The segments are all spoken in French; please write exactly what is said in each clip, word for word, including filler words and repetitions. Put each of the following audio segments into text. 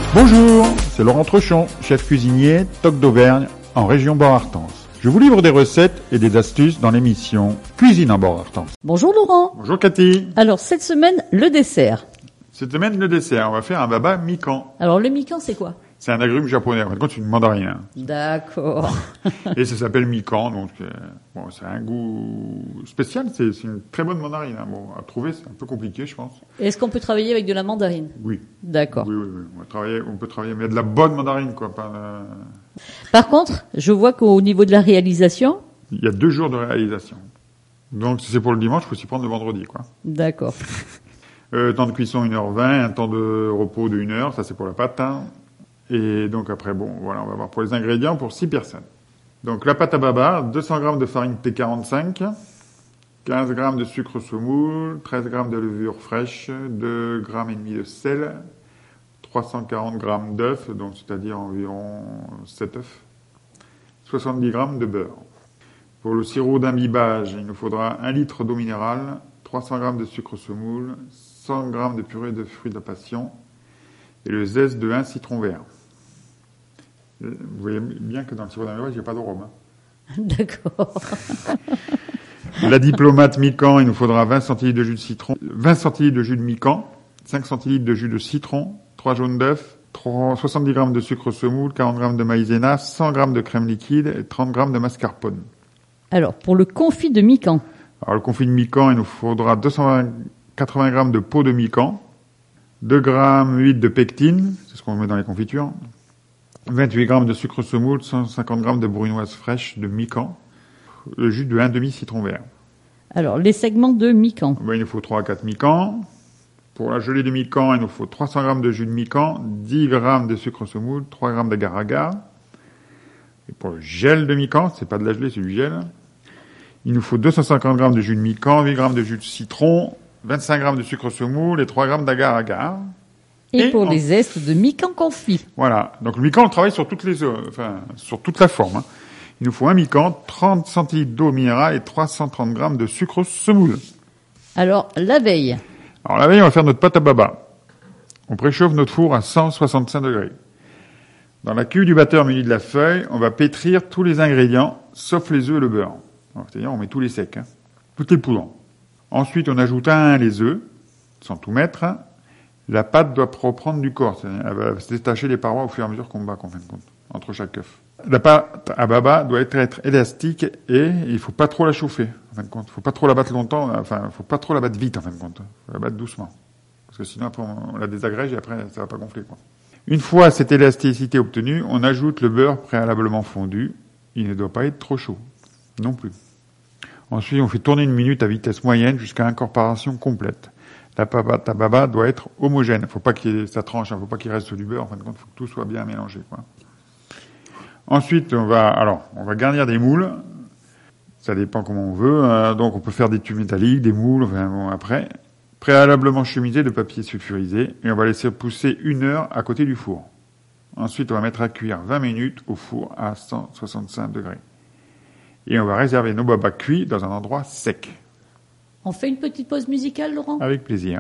Bonjour, c'est Laurent Trechon, chef cuisinier, Toc d'Auvergne, en région Bord-Artense. Je vous livre des recettes et des astuces dans l'émission Cuisine en Bord-Artense. Bonjour Laurent. Bonjour Cathy. Alors cette semaine, le dessert. Cette semaine, le dessert, on va faire un baba mikan. Alors le mikan, c'est quoi? C'est un agrume japonais, en fin de compte c'est une mandarine. Hein. D'accord. Et ça s'appelle mikan, donc euh, bon, ça a un goût spécial, c'est, c'est une très bonne mandarine. Hein. Bon, à trouver, c'est un peu compliqué, je pense. Est-ce qu'on peut travailler avec de la mandarine? Oui. D'accord. Oui, oui, oui. On, va travailler, on peut travailler, mais de la bonne mandarine, quoi. Pas, euh... Par contre, je vois qu'au niveau de la réalisation... Il y a deux jours de réalisation. Donc si c'est pour le dimanche, il faut s'y prendre le vendredi, quoi. D'accord. Euh, temps de cuisson une heure vingt, un temps de repos de une heure, ça c'est pour la pâte. Hein. Et donc après, bon, voilà, on va voir pour les ingrédients pour six personnes. Donc la pâte à baba, deux cents grammes de farine T quarante-cinq, quinze grammes de sucre semoule, treize grammes de levure fraîche, deux grammes et demi de sel, trois cent quarante grammes d'œufs, donc c'est-à-dire environ sept œufs, soixante-dix grammes de beurre. Pour le sirop d'imbibage, il nous faudra un litre d'eau minérale, trois cents grammes de sucre semoule, cent grammes de purée de fruits de la passion et le zeste de un citron vert. Vous voyez bien que dans le sirop d'imbibiage, il n'y a pas de rhum. Hein. D'accord. La diplomate mikan, il nous faudra vingt centilitres de jus de citron, vingt centilitres de jus de mikan, cinq centilitres de jus de citron, trois jaunes d'œufs, soixante-dix grammes de sucre semoule, quarante grammes de maïzena, cent grammes de crème liquide et trente grammes de mascarpone. Alors, pour le confit de mikan. Alors, le confit de mikan, il nous faudra deux cent quatre-vingts grammes de peau de mikan, deux grammes huit de pectine, c'est ce qu'on met dans les confitures, vingt-huit grammes de sucre semoule, cent cinquante grammes de brunoise fraîche de mikan, le jus de un demi citron vert. Alors, les segments de mikan. Ben, il nous faut trois à quatre mikan. Pour la gelée de mikan, il nous faut trois cents grammes de jus de mikan, dix grammes de sucre semoule, trois grammes d'agar-agar. Et pour le gel de mikan, c'est pas de la gelée, c'est du gel. Il nous faut deux cent cinquante grammes de jus de mikan, huit grammes de jus de citron, vingt-cinq grammes de sucre semoule et trois grammes d'agar-agar. Et, et pour on... les zestes de mikan confit. Voilà. Donc le mikan, on travaille sur toutes les, enfin, sur toute la forme. Hein. Il nous faut un mikan, trente centilitres d'eau minérale et trois cent trente grammes de sucre semoule. Alors, la veille. Alors la veille, on va faire notre pâte à baba. On préchauffe notre four à cent soixante-cinq degrés. Dans la cuve du batteur muni de la feuille, on va pétrir tous les ingrédients, sauf les œufs et le beurre. Alors, c'est-à-dire, on met tous les secs, hein, toutes les poudres. Ensuite, on ajoute un à un les œufs, sans tout mettre. La pâte doit reprendre du corps, c'est-à-dire, elle va se détacher des parois au fur et à mesure qu'on bat, en fin de compte, entre chaque œuf. La pâte à baba doit être, être élastique et il faut pas trop la chauffer, en fin de compte. Il faut pas trop la battre longtemps, enfin, il faut pas trop la battre vite, en fin de compte. Il faut la battre doucement. Parce que sinon, après, on la désagrège et après, ça va pas gonfler, quoi. Une fois cette élasticité obtenue, on ajoute le beurre préalablement fondu. Il ne doit pas être trop chaud, non plus. Ensuite, on fait tourner une minute à vitesse moyenne jusqu'à incorporation complète. La pâte à baba doit être homogène. Il faut pas qu'il y ait, ça tranche, hein, faut pas qu'il reste du beurre. En fin de compte, il faut que tout soit bien mélangé, quoi. Ensuite, on va, alors, on va garnir des moules. Ça dépend comment on veut. Euh, donc, on peut faire des tubes métalliques, des moules, enfin, bon, après. Préalablement chemisé de papier sulfurisé et on va laisser pousser une heure à côté du four. Ensuite, on va mettre à cuire vingt minutes au four à cent soixante-cinq degrés. Et on va réserver nos babas cuits dans un endroit sec. On fait une petite pause musicale, Laurent ? Avec plaisir.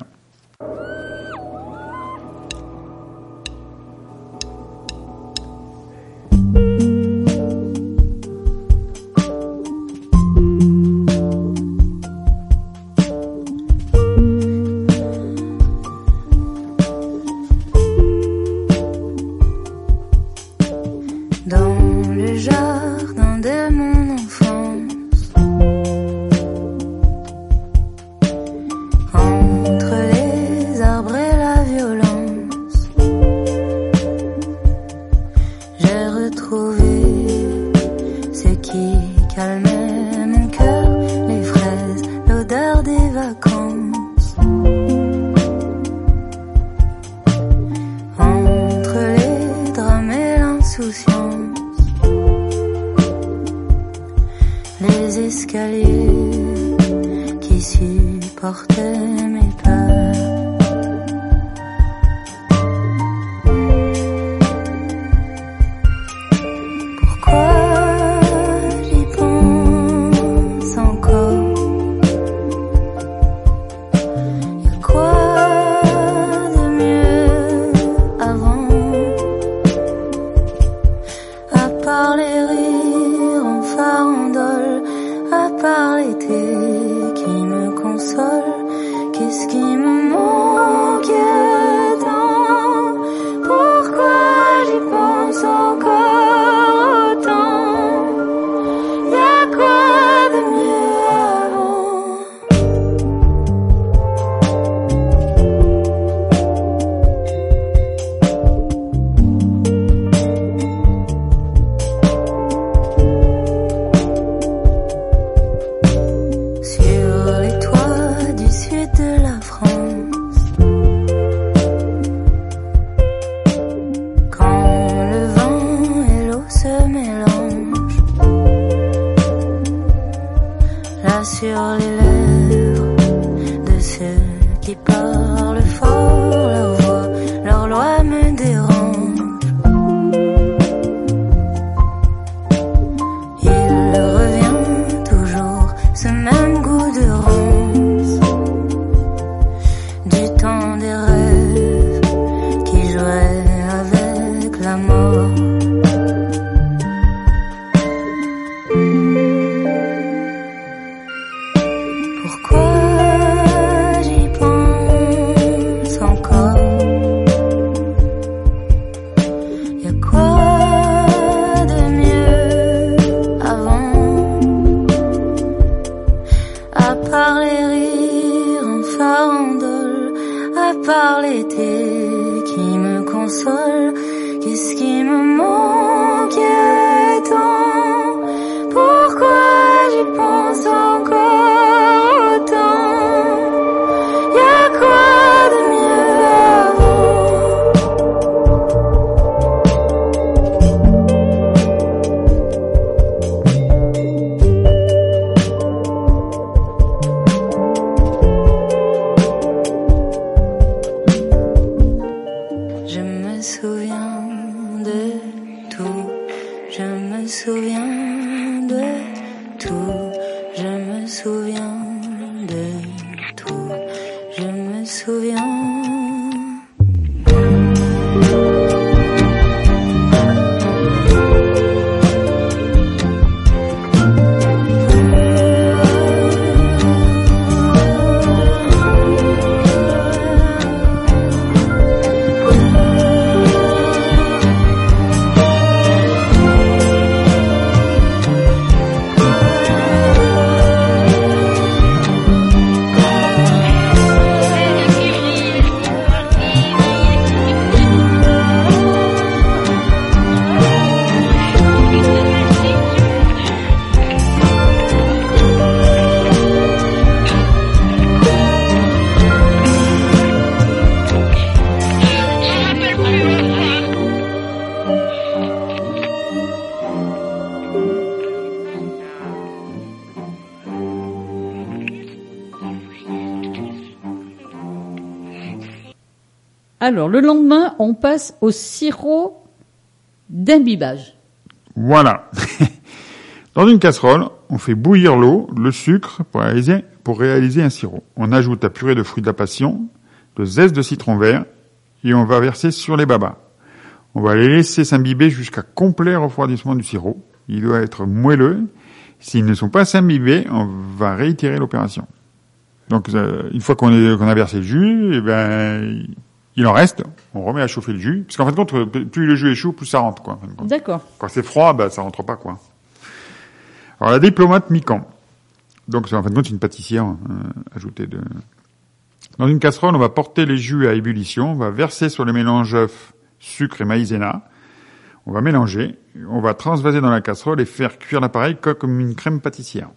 Les escaliers qui supportaient mes peurs. Pourquoi j'y pense encore? Y'a quoi de mieux avant? console. Qu'est-ce qui me manquait tant? Pourquoi j'y pense encore autant? Y'a quoi de mieux Je me souviens de tout, je me souviens de tout, je me souviens de tout, je me souviens. Alors, le lendemain, on passe au sirop d'imbibage. Voilà. Dans une casserole, on fait bouillir l'eau, le sucre pour réaliser, pour réaliser un sirop. On ajoute la purée de fruits de la passion, le zeste de citron vert et on va verser sur les babas. On va les laisser s'imbiber jusqu'à complet refroidissement du sirop. Il doit être moelleux. S'ils ne sont pas s'imbibés, on va réitérer l'opération. Donc, euh, une fois qu'on, est, qu'on a versé le jus, eh ben, il en reste, on remet à chauffer le jus. Parce qu'en fin de compte, plus le jus est chaud, plus ça rentre, quoi. En fin de compte. D'accord. Quand c'est froid, bah, ça rentre pas, quoi. Alors, la diplomate mi-camp. Donc, c'est en fin de compte, c'est une pâtissière, euh, ajoutée de... Dans une casserole, on va porter les jus à ébullition, on va verser sur le mélange œuf, sucre et maïzena. On va mélanger, on va transvaser dans la casserole et faire cuire l'appareil comme une crème pâtissière.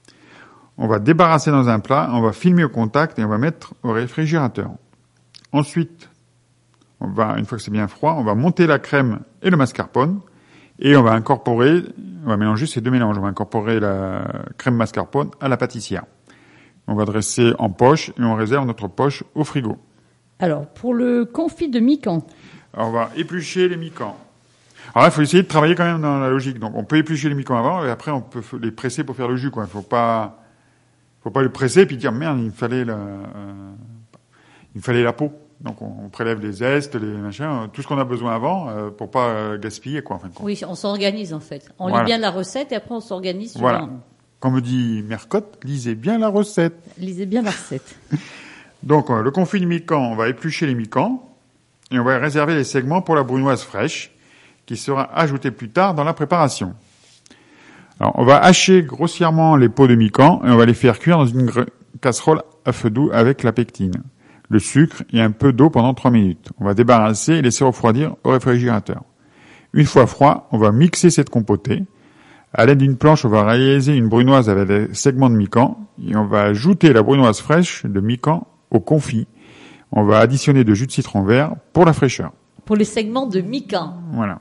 On va débarrasser dans un plat, on va filmer au contact et on va mettre au réfrigérateur. Ensuite, on va, une fois que c'est bien froid, on va monter la crème et le mascarpone et on va incorporer, on va mélanger ces deux mélanges. On va incorporer la crème mascarpone à la pâtissière. On va dresser en poche et on réserve notre poche au frigo. Alors, pour le confit de mi-camp. Alors, on va éplucher les mi-camps. Alors là, il faut essayer de travailler quand même dans la logique. Donc, on peut éplucher les mi-camps avant et après, on peut les presser pour faire le jus, quoi. Il faut pas, faut pas les presser et puis dire, merde, il me fallait la, euh, il me fallait la peau. Donc, on, on prélève les zestes, les machins, tout ce qu'on a besoin avant, euh, pour pas euh, gaspiller, quoi, en fin de compte. Oui, on s'organise, en fait. On Voilà. lit bien la recette et après, on s'organise. Voilà. Souvent. Comme me dit Mercotte, lisez bien la recette. Lisez bien la recette. Donc, euh, le confit de mi-camp, on va éplucher les mi-camps et on va réserver les segments pour la brunoise fraîche qui sera ajoutée plus tard dans la préparation. Alors, on va hacher grossièrement les peaux de mi-camp et on va les faire cuire dans une gr- casserole à feu doux avec la pectine, le sucre et un peu d'eau pendant trois minutes. On va débarrasser et laisser refroidir au réfrigérateur. Une fois froid, on va mixer cette compotée. À l'aide d'une planche, on va réaliser une brunoise avec des segments de mi-camp et on va ajouter la brunoise fraîche de mi-camp au confit. On va additionner de jus de citron vert pour la fraîcheur. Pour les segments de mi-camp. Voilà.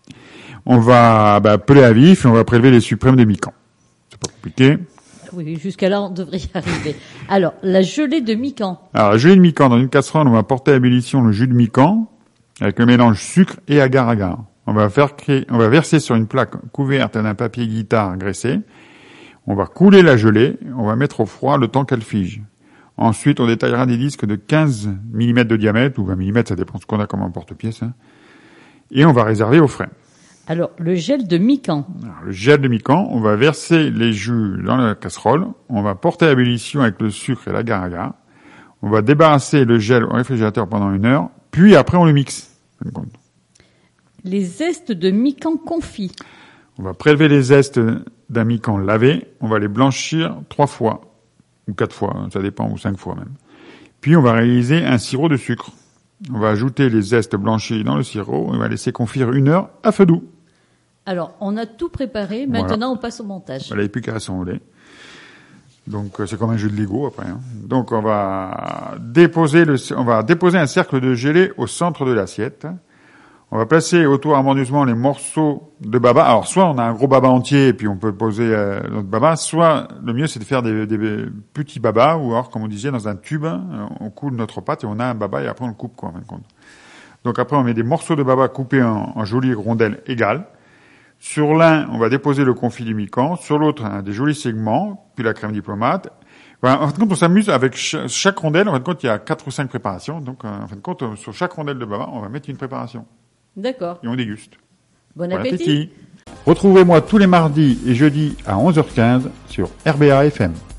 On va bah, peler à vif et on va prélever les suprêmes de mi-camp. C'est pas compliqué. Oui, jusqu'à là, on devrait y arriver. Alors, la gelée de mi-camp. Alors, la gelée de mi-camp, dans une casserole, on va porter à ébullition le jus de mi-camp avec le mélange sucre et agar-agar. On va faire créer, on va verser sur une plaque couverte d'un papier guitare graissé. On va couler la gelée, on va mettre au froid le temps qu'elle fige. Ensuite, on détaillera des disques de quinze millimètres de diamètre, ou vingt millimètres, ça dépend de ce qu'on a comme un porte-pièce, hein. Et on va réserver au frais. Alors, le gel de mi-camp. Alors, le gel de mi-camp, on va verser les jus dans la casserole, on va porter à ébullition avec le sucre et l'agar-agar. On va débarrasser le gel au réfrigérateur pendant une heure, puis après on le mixe. Les zestes de mi-camp confits. On va prélever les zestes d'un mi-camp lavé, on va les blanchir trois fois, ou quatre fois, ça dépend, ou cinq fois même. Puis on va réaliser un sirop de sucre. On va ajouter les zestes blanchis dans le sirop et on va laisser confire une heure à feu doux. Alors, on a tout préparé. Maintenant, Voilà. on passe au montage. Voilà, il n'y a plus qu'à assembler. Donc, euh, c'est comme un jeu de Lego après. Hein. Donc, on va déposer le, on va déposer un cercle de gelée au centre de l'assiette. On va placer autour harmonieusement les morceaux de baba. Alors, soit on a un gros baba entier et puis on peut poser euh, notre baba, soit le mieux c'est de faire des, des petits babas ou alors, comme on disait, dans un tube, hein, on coule notre pâte et on a un baba et après on le coupe, quoi, en fin de compte. Donc après, on met des morceaux de baba coupés en, en jolies rondelles égales. Sur l'un, on va déposer le confit du mican. Sur l'autre, hein, des jolis segments, puis la crème diplomate. Voilà, en fin de compte, on s'amuse avec ch- chaque rondelle. En fin de compte, il y a quatre ou cinq préparations. Donc, euh, en fin de compte, euh, sur chaque rondelle de baba, on va mettre une préparation. D'accord. Et on déguste. Bon Bon appétit. appétit. Retrouvez-moi tous les mardis et jeudis à onze heures quinze sur R B A F M.